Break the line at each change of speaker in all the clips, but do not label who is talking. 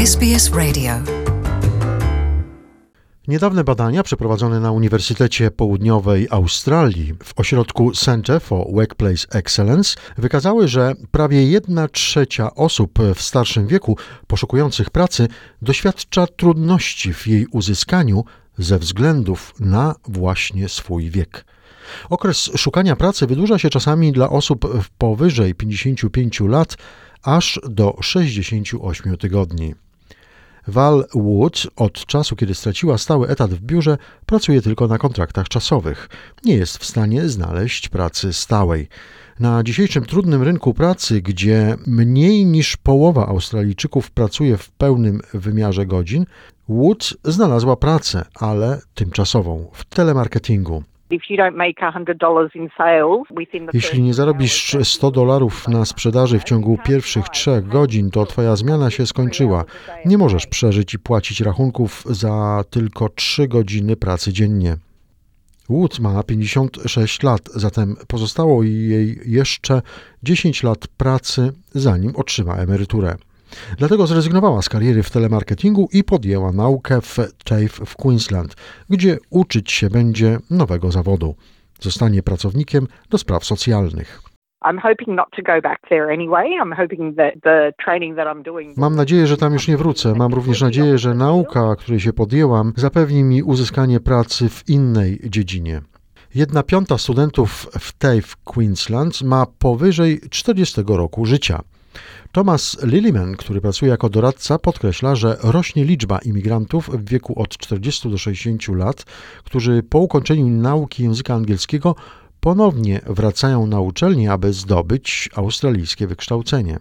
SBS Radio.
Niedawne badania przeprowadzone na Uniwersytecie Południowej Australii w ośrodku Centre for Workplace Excellence wykazały, że prawie 1/3 osób w starszym wieku poszukujących pracy doświadcza trudności w jej uzyskaniu ze względów na właśnie swój wiek. Okres szukania pracy wydłuża się czasami dla osób powyżej 55 lat aż do 68 tygodni. Val Wood od czasu, kiedy straciła stały etat w biurze, pracuje tylko na kontraktach czasowych. Nie jest w stanie znaleźć pracy stałej. Na dzisiejszym trudnym rynku pracy, gdzie mniej niż połowa Australijczyków pracuje w pełnym wymiarze godzin, Wood znalazła pracę, ale tymczasową, w telemarketingu. Jeśli nie zarobisz $100 na sprzedaży w ciągu pierwszych 3 godzin, to twoja zmiana się skończyła. Nie możesz przeżyć i płacić rachunków za tylko 3 godziny pracy dziennie. Wood ma 56 lat, zatem pozostało jej jeszcze 10 lat pracy, zanim otrzyma emeryturę. Dlatego zrezygnowała z kariery w telemarketingu i podjęła naukę w TAFE w Queensland, gdzie uczyć się będzie nowego zawodu. Zostanie pracownikiem do spraw socjalnych. Mam nadzieję, że tam już nie wrócę. Mam również nadzieję, że nauka, której się podjęłam, zapewni mi uzyskanie pracy w innej dziedzinie. 1/5 studentów w TAFE Queensland ma powyżej 40 roku życia. Thomas Lilliman, który pracuje jako doradca, podkreśla, że rośnie liczba imigrantów w wieku od 40 do 60 lat, którzy po ukończeniu nauki języka angielskiego ponownie wracają na uczelnię, aby zdobyć australijskie wykształcenie.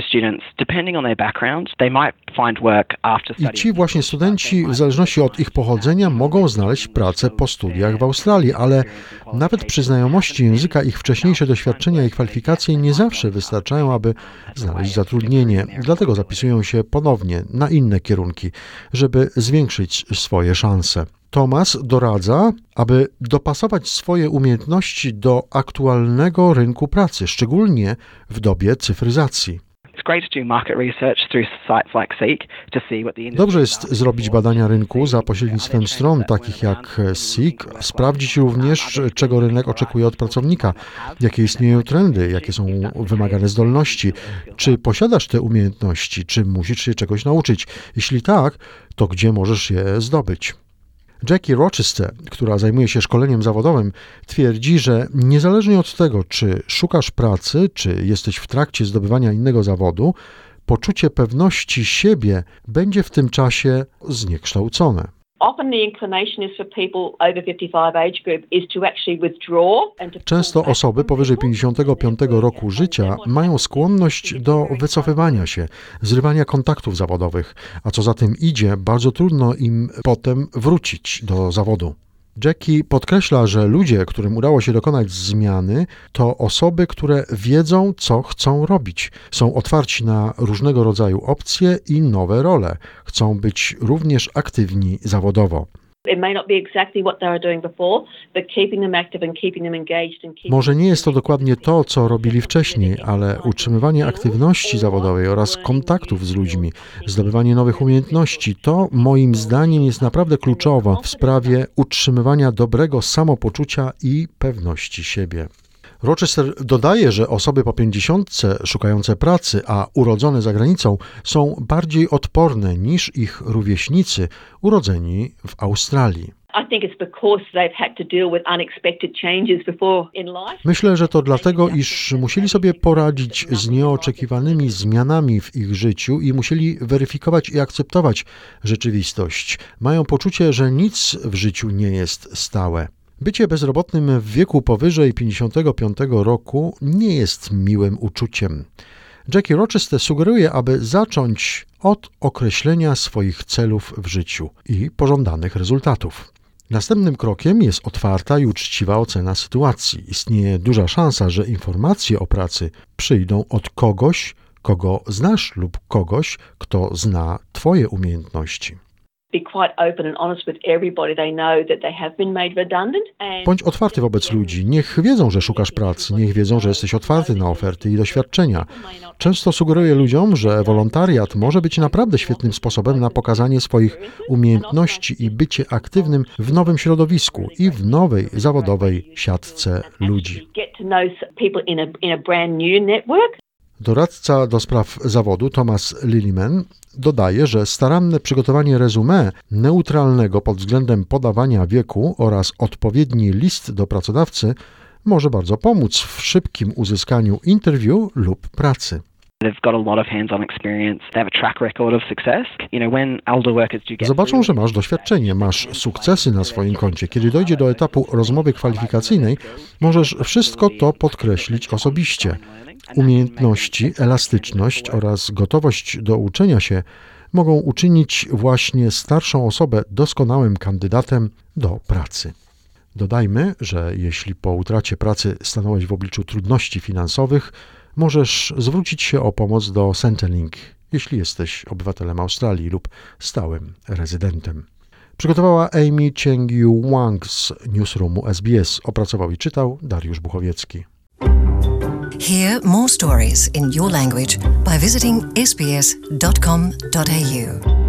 I ci właśnie studenci, w zależności od ich pochodzenia, mogą znaleźć pracę po studiach w Australii, ale nawet przy znajomości języka ich wcześniejsze doświadczenia i kwalifikacje nie zawsze wystarczają, aby znaleźć zatrudnienie. Dlatego zapisują się ponownie na inne kierunki, żeby zwiększyć swoje szanse. Thomas doradza, aby dopasować swoje umiejętności do aktualnego rynku pracy, szczególnie w dobie cyfryzacji. Dobrze jest zrobić badania rynku za pośrednictwem stron takich jak Seek, sprawdzić również, czego rynek oczekuje od pracownika, jakie istnieją trendy, jakie są wymagane zdolności, czy posiadasz te umiejętności, czy musisz się czegoś nauczyć. Jeśli tak, to gdzie możesz je zdobyć? Jackie Rochester, która zajmuje się szkoleniem zawodowym, twierdzi, że niezależnie od tego, czy szukasz pracy, czy jesteś w trakcie zdobywania innego zawodu, poczucie pewności siebie będzie w tym czasie zniekształcone. Często osoby powyżej 55 roku życia mają skłonność do wycofywania się, zrywania kontaktów zawodowych, a co za tym idzie, bardzo trudno im potem wrócić do zawodu. Jackie podkreśla, że ludzie, którym udało się dokonać zmiany, to osoby, które wiedzą, co chcą robić. Są otwarci na różnego rodzaju opcje i nowe role. Chcą być również aktywni zawodowo. Może nie jest to dokładnie to, co robili wcześniej, ale utrzymywanie aktywności zawodowej oraz kontaktów z ludźmi, zdobywanie nowych umiejętności, to moim zdaniem jest naprawdę kluczowe w sprawie utrzymywania dobrego samopoczucia i pewności siebie. Rochester dodaje, że osoby po 50 szukające pracy, a urodzone za granicą są bardziej odporne niż ich rówieśnicy urodzeni w Australii. Myślę, że to dlatego, iż musieli sobie poradzić z nieoczekiwanymi zmianami w ich życiu i musieli weryfikować i akceptować rzeczywistość. Mają poczucie, że nic w życiu nie jest stałe. Bycie bezrobotnym w wieku powyżej 55 roku nie jest miłym uczuciem. Jackie Rochester sugeruje, aby zacząć od określenia swoich celów w życiu i pożądanych rezultatów. Następnym krokiem jest otwarta i uczciwa ocena sytuacji. Istnieje duża szansa, że informacje o pracy przyjdą od kogoś, kogo znasz lub kogoś, kto zna Twoje umiejętności. Bądź otwarty wobec ludzi. Niech wiedzą, że szukasz pracy. Niech wiedzą, że jesteś otwarty na oferty i doświadczenia. Często sugeruję ludziom, że wolontariat może być naprawdę świetnym sposobem na pokazanie swoich umiejętności i bycie aktywnym w nowym środowisku i w nowej zawodowej siatce ludzi. Doradca do spraw zawodu Thomas Lilliman dodaje, że staranne przygotowanie resume neutralnego pod względem podawania wieku oraz odpowiedni list do pracodawcy może bardzo pomóc w szybkim uzyskaniu interwiu lub pracy. Zobaczą, że masz doświadczenie, masz sukcesy na swoim koncie. Kiedy dojdzie do etapu rozmowy kwalifikacyjnej, możesz wszystko to podkreślić osobiście. Umiejętności, elastyczność oraz gotowość do uczenia się mogą uczynić właśnie starszą osobę doskonałym kandydatem do pracy. Dodajmy, że jeśli po utracie pracy stanąłeś w obliczu trudności finansowych, możesz zwrócić się o pomoc do Centrelink, jeśli jesteś obywatelem Australii lub stałym rezydentem. Przygotowała Amy Cheng-Yu Wang z Newsroomu SBS. Opracował i czytał Dariusz Buchowiecki.
Hear more stories in your language by visiting sbs.com.au.